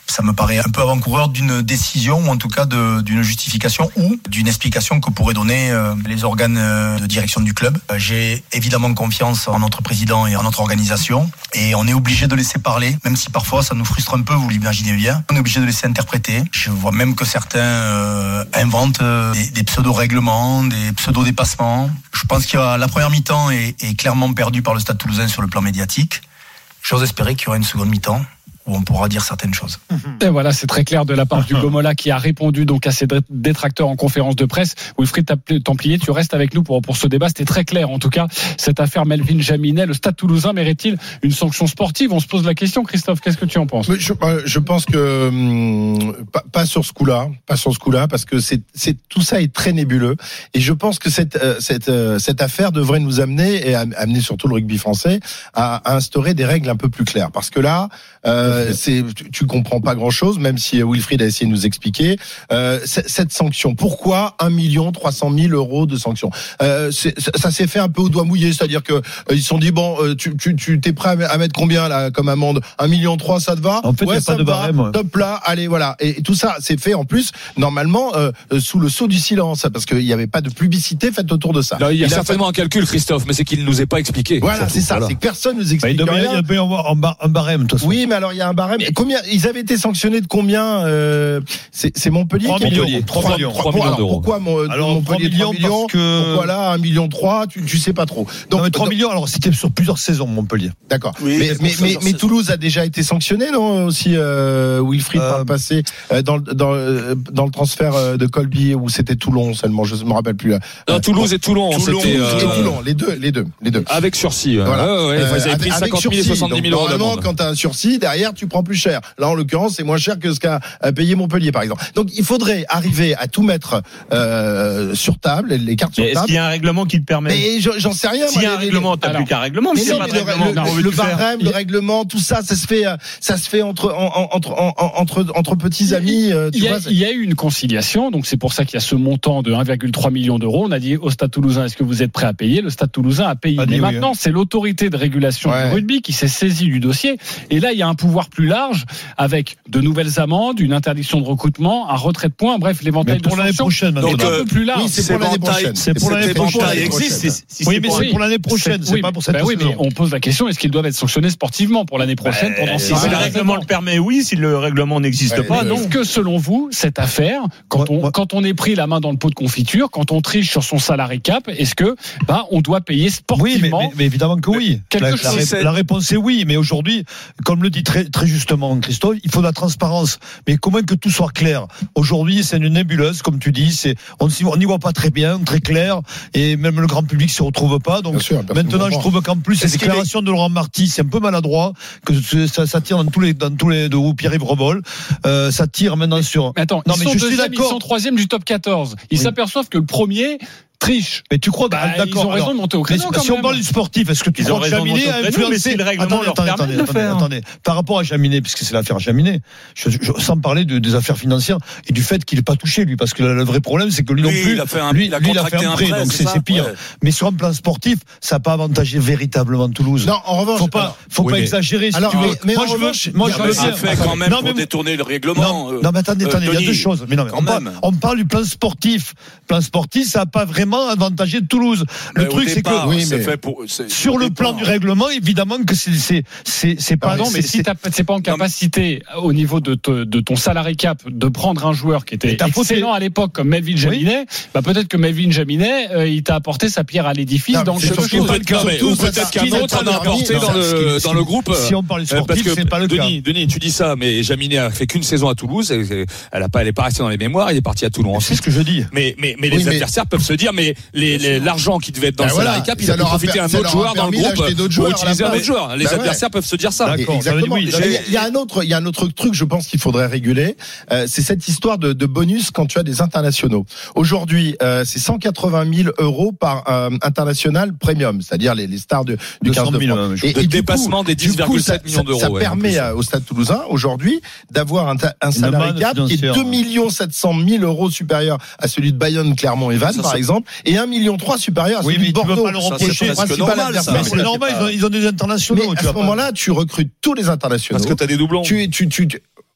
N: Ça me paraît un peu avant-coureur d'une décision, ou en tout cas de, d'une justification ou d'une explication que pourraient donner euh, les organes de direction du club. Euh, j'ai évidemment confiance en notre président et en notre organisation, et on est obligé de laisser parler, même si parfois ça nous frustre un peu, vous l'imaginez bien. On est obligé de laisser interpréter. Je vois même que certains euh, inventent euh, des, des pseudo-règlements, des pseudo-dépassements. Je pense que la première mi-temps est, est clairement perdue par le Stade Toulousain sur le plan médiatique. J'ose espérer qu'il y aura une seconde mi-temps où on pourra dire certaines choses.
C: Et voilà, c'est très clair de la part du Gomola qui a répondu donc à ses détracteurs en conférence de presse. Wilfried Templier, tu restes avec nous pour, pour ce débat. C'était très clair, en tout cas, cette affaire Melvin Jaminet. Le Stade Toulousain mérite-t-il une sanction sportive? On se pose la question, Christophe. Qu'est-ce que tu en penses?
E: je, je pense que hum, pas, pas sur ce coup-là, pas sur ce coup-là, parce que c'est, c'est tout ça est très nébuleux. Et je pense que cette, cette, cette affaire devrait nous amener et amener surtout le rugby français à, à instaurer des règles un peu plus claires. Parce que là, euh, c'est, tu, tu comprends pas grand-chose, même si Wilfried a essayé de nous expliquer euh, cette sanction. Pourquoi un million trois cent mille euros de sanction? euh, c'est, Ça s'est fait un peu au doigt mouillé, c'est-à-dire que euh, ils se sont dit bon, euh, tu, tu, tu t'es prêt à mettre combien là comme amende? Un million trois, ça te va?
D: En fait,
E: ouais,
D: y a
E: ça
D: pas de
E: va.
D: barème. Ouais.
E: Top là, allez voilà. Et, et tout ça, c'est fait en plus normalement euh, sous le sceau du silence, parce qu'il n'y avait pas de publicité faite autour de ça.
M: Là, il y a
E: il
M: certainement
E: a
M: fait... un calcul, Christophe, mais c'est qu'il ne nous est pas expliqué.
E: Voilà,
M: surtout.
E: c'est ça.
M: Voilà.
E: C'est que personne nous explique
D: bah, il
E: rien.
D: Il peut y avoir un, bar, un barème, de toute façon.
E: Oui, mais alors il y a un barème. Et combien ils avaient été sanctionnés de combien euh, c'est, c'est Montpellier.
D: trois
E: millions.
D: Montpellier. trois millions.
E: trois millions d'euros. Pourquoi mon,
D: alors,
E: Montpellier
D: trois millions,
E: millions
D: parce que...
E: Pourquoi là un million trois? Tu, tu sais pas trop.
D: Donc, non, mais trois
E: donc,
D: millions. Alors c'était sur plusieurs saisons, Montpellier.
E: D'accord.
F: Oui,
E: mais mais, mais, mais Toulouse a déjà été sanctionné, non aussi euh, Wilfried euh... par le passé euh, dans dans dans le transfert de Colby, où c'était Toulon seulement. Je me rappelle plus là.
M: Non, euh, Toulouse et Toulon.
E: Toulon
M: c'était,
E: euh... et Toulon. Les deux, les deux, les deux.
M: Avec sursis. Voilà. Ouais, ouais,
E: euh,
M: vous avez pris cinquante mille et soixante-dix mille euros d'amende.
E: Normalement, quand tu as un sursis, derrière, tu prends plus cher. Là, en l'occurrence, c'est moins cher que ce qu'a payé Montpellier, par exemple. Donc, il faudrait arriver à tout mettre euh, sur table, les cartes sur
G: mais
E: table.
G: Est-ce qu'il y a un règlement qui le permet?
E: Mais j'en sais rien.
G: S'il y a un règlement, t'as plus qu'un règlement. Mais, mais non,
E: mais le, règlement, le, le, le barème, le règlement, tout ça, ça se fait, ça se fait entre entre entre entre petits amis.
C: Il y, a, il y a eu une conciliation, donc c'est pour ça qu'il y a ce montant de un virgule trois million d'euros. On a dit au Stade Toulousain, est-ce que vous êtes prêt à payer? Le Stade Toulousain a payé. Mais oui, maintenant, oui. c'est l'autorité de régulation ouais. du rugby qui s'est saisie du dossier. Et là, il y a un pouvoir plus large avec de nouvelles amendes, une interdiction de recrutement, un retrait de points, bref, l'éventail de sanctions.
D: Prochaine,
C: donc
F: euh,
C: un peu plus large.
E: Oui, c'est, c'est pour l'année prochaine.
D: C'est pour l'année prochaine.
F: Ça existe.
D: Oui, mais c'est pour l'année prochaine. C'est pas pour cette
C: année. Oui, mais on pose la question, est-ce qu'ils doivent être sanctionnés sportivement pour l'année prochaine pendant six ans?
G: Si le règlement le permet, oui. Si le règlement n'existe pas, non.
C: Est-ce que selon vous, cette affaire, quand on quand on est pris la main dans le pot de confiture, quand on triche sur son salarié cap, est-ce que bah on doit payer sportivement?
D: Oui, mais, mais, mais évidemment que oui. La, la, la réponse est oui, mais aujourd'hui, comme le dit très très justement Christophe, il faut de la transparence. Mais comment que tout soit clair? Aujourd'hui, c'est une nébuleuse, comme tu dis. C'est on n'y voit pas très bien, très clair, et même le grand public s'y retrouve pas. Donc sûr, maintenant, je trouve qu'en plus, cette déclaration est... de Laurent Marty, c'est un peu maladroit, que ça, ça tire dans tous les dans tous les de où Pierre-Yves revole. Euh, ça tire maintenant sur.
C: Mais attends, non, ils mais sont je suis d'accord. Ils sont troisième du top quatorze. Ils oui. s'aperçoivent que le premier triche.
D: Mais tu crois que
C: bah,
D: d'accord,
C: ils ont raison
D: alors,
C: de monter au créneau quand
D: si
C: même.
D: on parle du sportif, est-ce que tu
G: ils
D: crois que Jaminet a influencé
G: si le règlement
D: attendez,
G: leur
D: attendez,
G: permet
D: attendez,
G: de le faire.
D: Attendez, attendez. Par rapport à Jaminet, puisque c'est l'affaire Jaminet, je, je, sans parler de, des affaires financières et du fait qu'il n'est pas touché lui, parce que le, le vrai problème c'est que lui, lui non plus,
F: il a fait un,
D: lui,
F: il a
D: lui, il a fait un prêt,
F: prêt,
D: donc c'est,
F: c'est,
D: c'est pire.
F: Ouais.
D: Mais sur un plan sportif, ça n'a pas avantagé véritablement Toulouse.
E: Non, en revanche,
D: faut pas, faut
E: oui,
D: pas
E: mais...
D: exagérer. Si
E: alors,
D: tu veux.
E: mais
D: moi,
E: en
D: je
E: revanche,
D: veux, moi, je veux
F: bien fait quand même pour détourner le règlement.
D: Non, mais attendez, attendez, il y a deux choses. Mais non, on parle du plan sportif. Plan sportif, ça n'a pas vraiment avantagé Toulouse. Le
F: mais
D: truc, c'est que
F: oui, c'est fait pour, c'est
D: sur le plan du règlement, évidemment que c'est c'est c'est, c'est pas.
C: Non, mais si t'as c'est pas en capacité au niveau de te, de ton salarié cap de prendre un joueur qui était excellent à l'époque comme Melvin Jaminet, oui. bah peut-être que Melvin Jaminet euh, il t'a apporté sa pierre à l'édifice non, dans le
M: jeu. Ou peut-être qu'un autre en a apporté dans le dans le groupe.
D: Si on parle sportif, c'est pas le cas.
M: Denis, Denis, tu dis ça, mais Jaminet a fait qu'une saison à Toulouse. Elle a pas, elle est pas restée dans les mémoires. Il est parti à Toulon.
D: C'est ce que je dis.
M: Mais mais mais les adversaires peuvent se dire, mais l'argent qui devait être dans le salarié cap, il a profité un autre joueur dans le groupe pour utiliser un autre joueur. Les adversaires peuvent se dire ça.
E: Exactement. Il y a un autre, il y a un autre truc, je pense qu'il faudrait réguler. Euh, c'est cette histoire de, de bonus quand tu as des internationaux. Aujourd'hui, euh, c'est cent quatre-vingt mille euros par euh, international premium, c'est-à-dire les, les stars de, du quinze de France.
M: Et, et, et dépassement coup, des dix virgule sept millions d'euros.
E: Ça, ça ouais, permet à, au Stade Toulousain aujourd'hui d'avoir un, un salarié cap qui est deux millions sept cent mille euros supérieur à celui de Bayonne, Clermont et Vannes, ça, par ça... exemple, et un million trois supérieur à celui
D: oui,
E: de Bordeaux.
D: Ça, c'est
E: principal adversaire.
D: C'est normal, ils ont, ils ont des internationaux.
E: Mais à ce moment-là, tu recrutes tous les internationaux.
M: Parce que tu as des doublons.
E: Tu, tu, tu,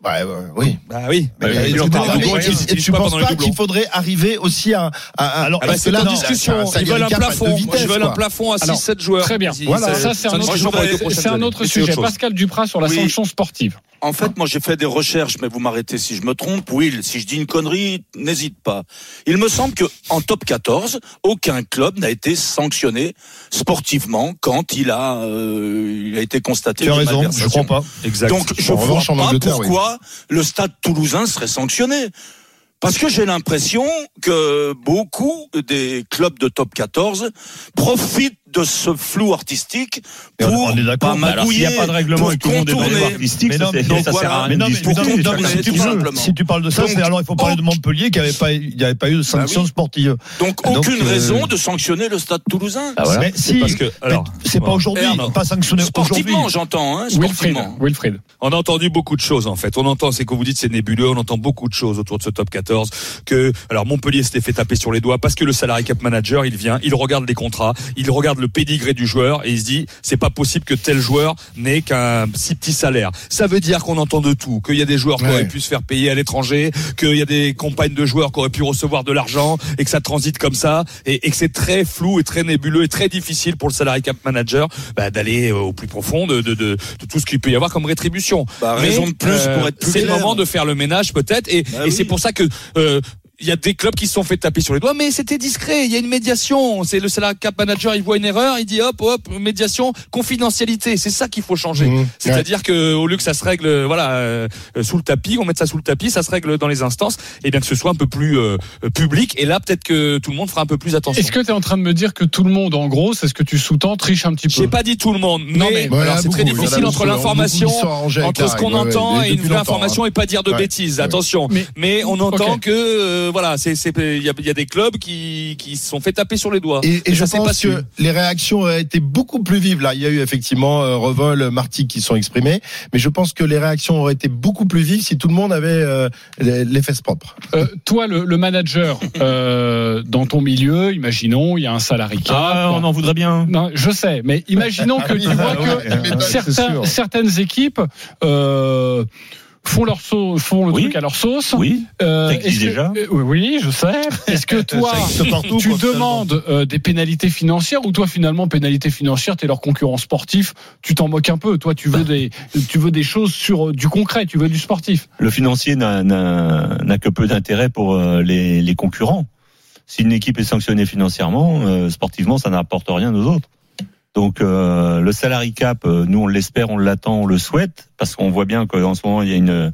E: Bah, euh, oui.
M: Bah oui.
E: Mais, mais, et, et, et tu penses pas qu'il faudrait arriver aussi à, à, à
M: alors, parce que là, discussion, ils veulent un plafond, ils veulent un plafond à six sept joueurs.
C: Très bien. Voilà, ça, c'est un autre, c'est un autre sujet. Pascal Duprat sur la oui. sanction sportive.
F: En fait, moi, j'ai fait des recherches, mais vous m'arrêtez si je me trompe. Will, si je dis une connerie, n'hésite pas. Il me semble que en top quatorze, aucun club n'a été sanctionné sportivement quand il a, euh, il a été constaté.
D: Tu as raison, je crois pas.
F: Exact. Donc, je ne vois pas pourquoi oui. le Stade Toulousain serait sanctionné. Parce que j'ai l'impression que beaucoup des clubs de top quatorze profitent de ce flou artistique pour
D: on est
F: pas magouiller,
G: il n'y a pas de règlement et tout le monde est dans le artistique, mais non, ça, ça
F: voilà.
G: sert à rien.
D: Mais non, mais
F: pour
D: contourner,
F: contourner,
D: si, tu parles, si tu parles de ça, donc, c'est alors il faut parler de Montpellier qui avait pas, il n'y avait pas eu de sanctions bah oui. sportives.
F: Donc, donc aucune euh... raison de sanctionner le Stade Toulousain.
D: Ah voilà. Mais si, parce que alors, c'est pas aujourd'hui, pas sanctionné
F: sportivement, j'entends, hein, sportivement.
C: Wilfried.
M: On a entendu beaucoup de choses en fait. On entend, c'est que vous dites c'est nébuleux. On entend beaucoup de choses autour de ce top quatorze. Que alors Montpellier s'était fait taper sur les doigts parce que le salary cap manager, il vient, il regarde les contrats, il regarde le pédigré du joueur et il se dit c'est pas possible que tel joueur n'ait qu'un si petit salaire. Ça veut dire qu'on entend de tout, qu'il y a des joueurs qui ouais. auraient pu se faire payer à l'étranger, qu'il y a des compagnes de joueurs qui auraient pu recevoir de l'argent et que ça transite comme ça et, et que c'est très flou et très nébuleux et très difficile pour le salary cap manager bah, d'aller au plus profond de, de, de, de tout ce qu'il peut y avoir comme rétribution.
F: Bah, Mais, raison de plus euh, pour être plus
M: c'est
F: clair.
M: Le moment de faire le ménage peut-être et, bah, et oui. c'est pour ça que euh, il y a des clubs qui se sont fait taper sur les doigts, mais c'était discret. Il y a une médiation. C'est le salary cap manager, il voit une erreur, il dit hop, hop, médiation, confidentialité. C'est ça qu'il faut changer. Mmh, C'est-à-dire ouais. que au lieu que ça se règle, voilà, euh, sous le tapis, on mette ça sous le tapis, ça se règle dans les instances, et bien que ce soit un peu plus euh, public. Et là, peut-être que tout le monde fera un peu plus attention.
C: Est-ce que tu es en train de me dire que tout le monde, en gros, c'est ce que tu sous-tends, triche un petit peu?
M: J'ai pas dit tout le monde, mais,
C: non, mais
M: alors, c'est beaucoup, très difficile entre l'information, entre ce qu'on entend et une vraie information, et pas dire de bêtises. Attention. Mais on entend que voilà, c'est il y a, il y a des clubs qui qui se sont fait taper sur les doigts.
E: Et, et, et je pense que les réactions ont été beaucoup plus vives. Là, il y a eu effectivement euh, Revol, Marty qui sont exprimés, mais je pense que les réactions auraient été beaucoup plus vives si tout le monde avait euh, les, les fesses propres.
C: Euh, toi, le, le manager, euh, dans ton milieu, imaginons, il y a un salarié.
G: Ah, on en voudrait bien.
C: Non, je sais, mais imaginons que tu vois que certains, certaines équipes. Euh, font leur sauce, font le oui. truc à leur sauce.
G: Oui.
C: Euh,
G: est-ce que,
C: déjà. Euh, oui, je sais. Est-ce que toi, partout, tu demandes euh, des pénalités financières ou toi finalement pénalité financière, t'es leur concurrent sportif, tu t'en moques un peu. Toi, tu veux des, tu veux des choses sur euh, du concret, tu veux du sportif.
G: Le financier n'a, n'a, n'a que peu d'intérêt pour euh, les, les concurrents. Si une équipe est sanctionnée financièrement, euh, sportivement, ça n'apporte rien aux autres. Donc euh, le salary cap, euh, nous on l'espère, on l'attend, on le souhaite, parce qu'on voit bien qu'en ce moment il y a une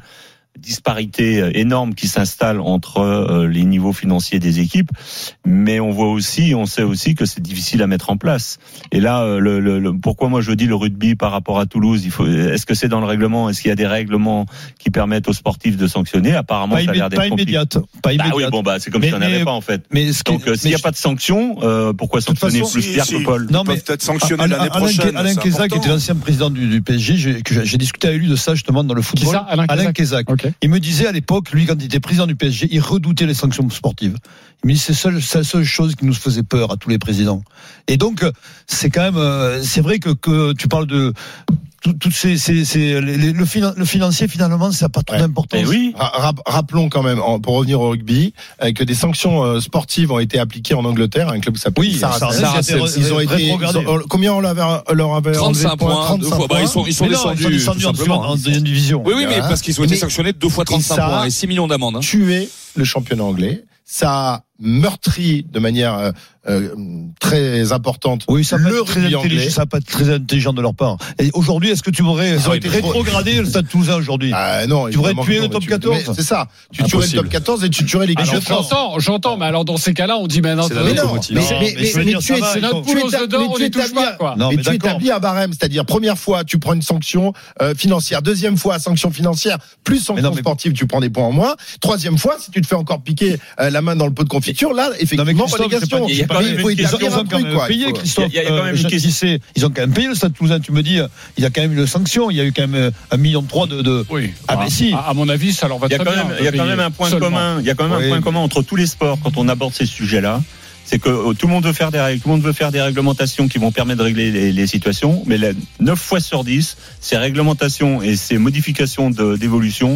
G: disparité énorme qui s'installe entre euh, les niveaux financiers des équipes, mais on voit aussi, on sait aussi que c'est difficile à mettre en place. Et là, euh, le, le, le, pourquoi moi je dis le rugby par rapport à Toulouse, il faut, est-ce que c'est dans le règlement, est-ce qu'il y a des règlements qui permettent aux sportifs de sanctionner? Apparemment,
D: pas
G: ça a l'air d'être
D: pas immédiate, pas immédiate.
G: Bah oui, bon bah c'est comme mais, si on n'avait pas en fait.
D: Mais
G: donc euh, s'il n'y a pas de sanction, euh, pourquoi sanctionner
F: façon,
G: plus
F: si,
G: Pierre
F: si,
G: que Paul?
F: Non mais peut-être sanctionner l'année
D: Alain,
F: prochaine.
D: Alain Kézak, qui était l'ancien président du, du P S G, j'ai, j'ai discuté avec lui de ça justement dans le football.
C: Qui ça, Alain,
D: Alain Kézak. Okay. Il me disait à l'époque, lui, quand il était président du P S G, il redoutait les sanctions sportives. Il me dit c'est, seul, c'est la seule chose qui nous faisait peur à tous les présidents. Et donc, c'est quand même, c'est vrai que, que tu parles de toutes ces, ces, ces les, le, finan, le financier finalement ça n'a pas trop ouais. d'importance.
E: Et oui. Rappelons quand même, pour revenir au rugby, que des sanctions sportives ont été appliquées en Angleterre, un club qui s'appelle
D: oui, Saracens.
E: Ils ont été, ils ont, combien on leur avait, leur avait
M: trente-cinq points, trente-cinq points. Bah, ils sont, ils sont descendus,
D: non, ils sont descendus en, en deuxième division.
M: Oui, oui, mais parce qu'ils ont été sanctionnés deux fois trente-cinq points et six millions d'amendes. Hein.
E: Tué le championnat anglais. Ça a meurtri de manière euh, euh, très importante.
D: Oui, ça n'a pas, pas être très intelligent de leur part. Et aujourd'hui, est-ce que tu voudrais
E: Ils ont été
D: rétrograder le Stade Toulousain aujourd'hui?
E: Ah non,
D: tu voudrais tuer le top quatorze?
E: C'est ça. Tu tuerais le top quatorze et tu tuerais l'équipe.
C: J'entends, j'entends, mais alors dans ces cas-là, on dit maintenant.
E: Mais non, mais tu es,
C: c'est notre poule aux œufs d'or, on les touche pas, quoi.
E: Mais tu établis un barème, c'est-à-dire première fois, tu prends une sanction financière, deuxième fois, sanction financière, plus sanction sportive, tu prends des points en moins. Troisième fois, si tu te fais encore piquer la main dans le pot de confiture, là, effectivement, relégation.
G: Il y a quand même une question.
D: Ils ont quand même payé, Christophe.
G: Il y a quand même une question.
D: Ils ont quand même payé le Stade Toulousain. Tu me dis, il y a quand même une sanction. Il y a eu quand même un million trois de, de.
C: Oui. Ah ben si. À mon avis, ça leur va très bien.
G: Il y a quand même un point commun. Il y a quand même un point commun entre tous les sports quand on aborde ces sujets-là. C'est que tout le monde veut faire des règles, tout le monde veut faire des réglementations qui vont permettre de régler les, les situations, mais neuf fois sur dix, ces réglementations et ces modifications de, d'évolution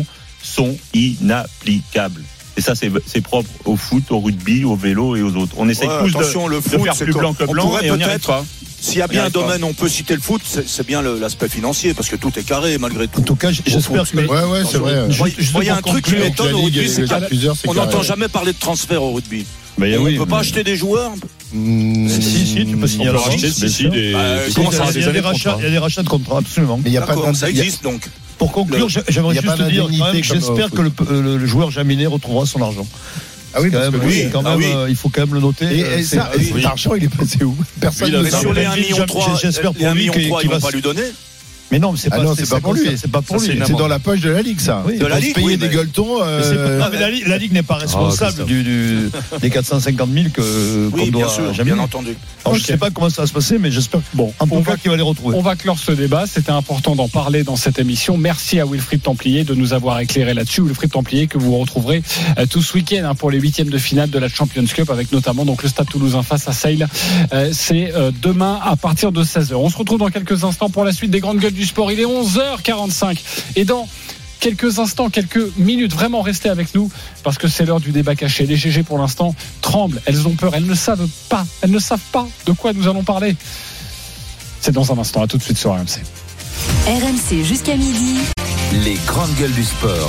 G: sont inapplicables. Et ça, c'est, c'est propre au foot, au rugby, au vélo et aux autres. On essaie
F: ouais,
G: tous
F: attention,
G: de,
F: le foot,
G: de faire plus blanc que blanc et on n'y arrive pas.
F: S'il y a bien un domaine, on peut citer le foot, c'est, c'est bien le, l'aspect financier, parce que tout est carré malgré tout.
D: En tout cas, j'espère que.
E: Ouais, ouais, c'est vrai.
F: Il y a un truc qui m'étonne au rugby, c'est qu'on n'entend jamais parler de transfert au rugby.
D: Mais
F: on
D: oui,
F: ne peut
D: mais...
F: pas acheter des joueurs.
D: Mmh, si, si, tu peux signer à
M: racheter. Si, si, des...
D: euh, comment ça, il y a des rachats, il y a des rachats de contrats, absolument.
F: Mais il y a pas ça existe donc.
D: Pour conclure, le... j'aimerais juste te dire, quand même, j'espère que le, le, le joueur Jaminet retrouvera son argent.
E: Ah oui, parce
D: quand
E: que
D: même,
E: oui,
D: quand même,
E: ah oui.
D: euh, il faut quand même le noter.
E: Et, et ça, ah, oui. L'argent, il est passé où? Personne ne
F: sait. Sur les un virgule trois million, j'espère pour lui qu'il va pas lui donner.
D: Mais non, mais c'est
E: ah
D: pas,
E: non,
D: c'est
E: c'est pas pour lui.
D: C'est pas pour
E: ça,
D: lui.
E: C'est, c'est dans la poche de la Ligue, ça.
F: Oui, de la Ligue,
E: payer
F: oui,
E: des
F: mais...
E: gueuletons. Euh...
D: Non, mais la Ligue, la Ligue n'est pas responsable oh, du, du, des quatre cent cinquante mille que,
F: oui,
D: qu'on doit
F: sûr,
D: jamais.
F: Bien entendu.
D: Alors, okay. Je ne sais pas comment ça va se passer, mais j'espère que, bon, en tout cas, qu'il va les retrouver.
C: On va clore ce débat. C'était important d'en parler dans cette émission. Merci à Wilfried Templier de nous avoir éclairé là-dessus. Wilfried Templier que vous retrouverez euh, tout ce week-end hein, pour les huitièmes de finale de la Champions Cup, avec notamment donc le Stade Toulousain face à Sale. Euh, c'est euh, demain à partir de seize heures. On se retrouve dans quelques instants pour la suite des grandes gueules du sport. Il est onze heures quarante-cinq. Et dans quelques instants, quelques minutes, vraiment restez avec nous parce que c'est l'heure du débat caché. Les G G pour l'instant tremblent, elles ont peur, elles ne savent pas, elles ne savent pas de quoi nous allons parler. C'est dans un instant, à tout de suite sur R M C.
A: R M C jusqu'à midi.
B: Les grandes gueules du sport.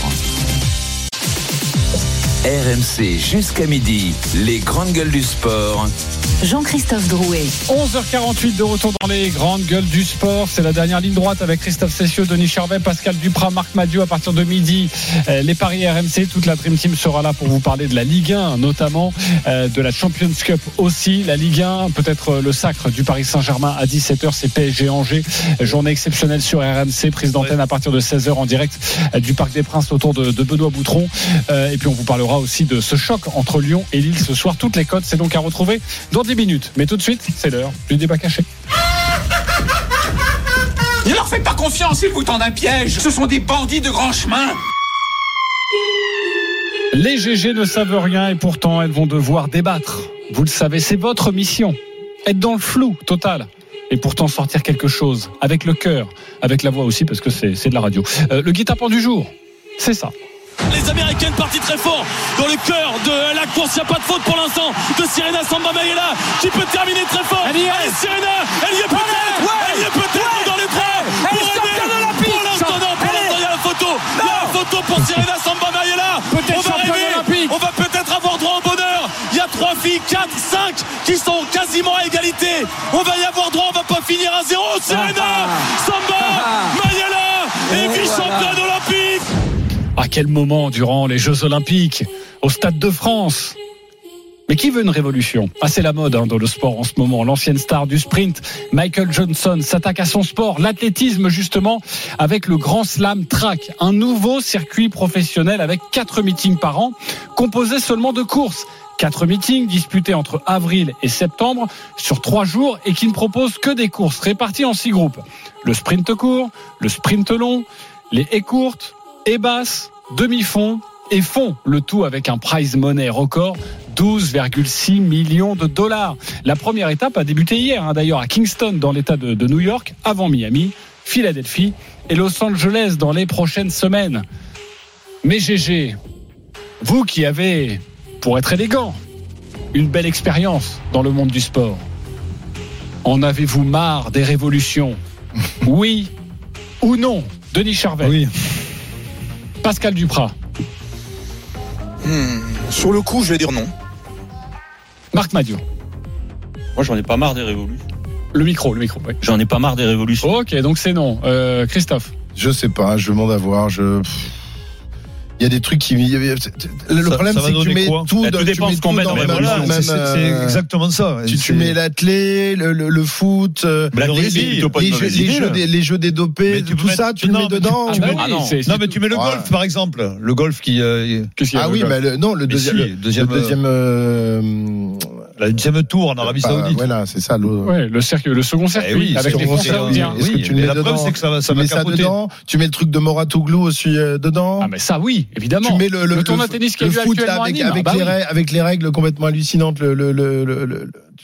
B: R M C jusqu'à midi, les grandes gueules du sport.
A: Jean-Christophe Drouet.
C: onze heures quarante-huit de retour dans les grandes gueules du sport. C'est la dernière ligne droite avec Christophe Cessieux, Denis Charvet, Pascal Duprat, Marc Madiot à partir de midi. Les paris R M C, toute la Dream Team sera là pour vous parler de la Ligue un notamment, de la Champions Cup aussi. La Ligue un, peut-être le sacre du Paris Saint-Germain à dix-sept heures, c'est P S G Angers. Journée exceptionnelle sur R M C, prise d'antenne à partir de seize heures en direct du Parc des Princes autour de, de Benoît Boutron. Et puis on vous parlera aussi de ce choc entre Lyon et Lille ce soir. Toutes les cotes, c'est donc à retrouver dans dix minutes. Mais tout de suite, c'est l'heure du débat caché.
O: Ne leur faites pas confiance, ils vous tendent un piège. Ce sont des bandits de grand chemin.
C: Les G G ne savent rien et pourtant elles vont devoir débattre. Vous le savez, c'est votre mission. Être dans le flou total. Et pourtant sortir quelque chose avec le cœur, avec la voix aussi parce que c'est, c'est de la radio. Euh, le guet-apens du jour, c'est ça.
P: Les Américaines parties très fort dans le cœur de la course. Il n'y a pas de faute pour l'instant de Serena Samba Mayela qui peut terminer très fort. Elle y est. Allez, Serena, elle y est peut-être. Ouais, elle y est peut-être ouais, dans les traits. Elle est championne olympique. Pour l'instant, non, pour l'instant, il y a la photo. Il y a la photo pour Serena Samba Mayela.
C: Peut-être
P: on va arriver.
C: Olympique.
P: On va peut-être avoir droit au bonheur. Il y a trois filles, quatre, cinq qui sont quasiment à égalité. On va y avoir droit. On va pas finir à zéro. Serena Samba Mayela est vice-championne olympique.
C: À quel moment durant les Jeux Olympiques au Stade de France? Mais qui veut une révolution? Ah, c'est la mode hein, dans le sport en ce moment. L'ancienne star du sprint, Michael Johnson, s'attaque à son sport, l'athlétisme justement, avec le Grand Slam Track, un nouveau circuit professionnel avec quatre meetings par an, composé seulement de courses. Quatre meetings disputés entre avril et septembre sur trois jours et qui ne proposent que des courses réparties en six groupes. Le sprint court, le sprint long, les haies courtes, et basse, demi-fond et fond, le tout avec un prize money record, douze virgule six millions de dollars. La première étape a débuté hier, hein, d'ailleurs à Kingston dans l'état de, de New York, avant Miami, Philadelphie et Los Angeles dans les prochaines semaines. Mais G G, vous qui avez, pour être élégant, une belle expérience dans le monde du sport, en avez-vous marre des révolutions? Oui ou non? Denis Charvet.
D: Oui.
C: Pascal Duprat.
F: Hmm, sur le coup, je vais dire non.
C: Marc Madiot.
G: Moi, j'en ai pas marre des révolutions.
C: Le micro, le micro. Oui.
G: J'en ai pas marre des révolutions.
C: Ok, donc c'est non. Euh, Christophe.
E: Je sais pas, je demande à voir. Je. Il y a des trucs qui. Il y avait... Le
D: ça,
E: problème,
D: ça
E: c'est que tu mets
D: quoi
E: tout,
G: tout
E: dans,
G: dépend
E: tu mets
G: ce qu'on
E: tout
G: met
E: dans
G: dans
E: le
G: la
E: même.
G: voilà,
E: même
D: c'est, c'est exactement ça.
E: Tu, tu mets l'athlé, le, le, le foot,
G: Black
E: les,
G: les,
E: les, les, jeux, les, jeux des, les jeux des dopés, tout mettre, ça, tu le mets dedans.
C: Tu,
E: ou...
C: ah, bah oui, non. C'est, c'est
D: non, mais tu mets le golf, par exemple. Le golf qui. Euh...
E: Ah oui, mais le, non, le deuxième.
D: Si, deuxième.
E: Le deuxième euh...
D: La deuxième tour en Arabie Saoudite.
E: Voilà, c'est ça. Le,
C: ouais, le, circuit, le second circuit
D: eh oui,
C: avec les fonds saoudiens.
E: Est-ce que tu mets
D: la preuve, c'est que ça va, ça
E: tu mets ça dedans. Tu mets le truc de Moratoglou aussi dedans.
C: Ah mais ça, oui, évidemment.
E: Tu mets le, le,
C: le tournoi de tennis qui a lieu
E: actuellement
C: à
E: avec,
C: Nîmes.
E: avec,
C: bah
E: les
C: oui.
E: règles, avec les règles complètement hallucinantes. Le, le, le, le, le,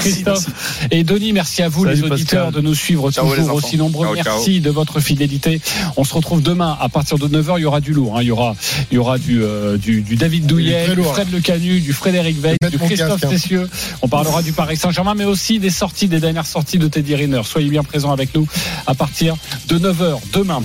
C: Christophe et Denis. Merci à vous, Salut, les auditeurs, Pascal. de nous suivre ciao, toujours aussi nombreux. Ciao, merci ciao. de votre fidélité. On se retrouve demain à partir de neuf heures. Il y aura du lourd. Hein. Il y aura, il y aura du, euh, du, du David Douillet, du Fred Le Canu, du Frédéric Veil, du Christophe Cessieux. On parlera du Paris Saint-Germain, mais aussi des sorties, des dernières sorties de Teddy Riner. Soyez bien présents avec nous à partir de neuf heures demain.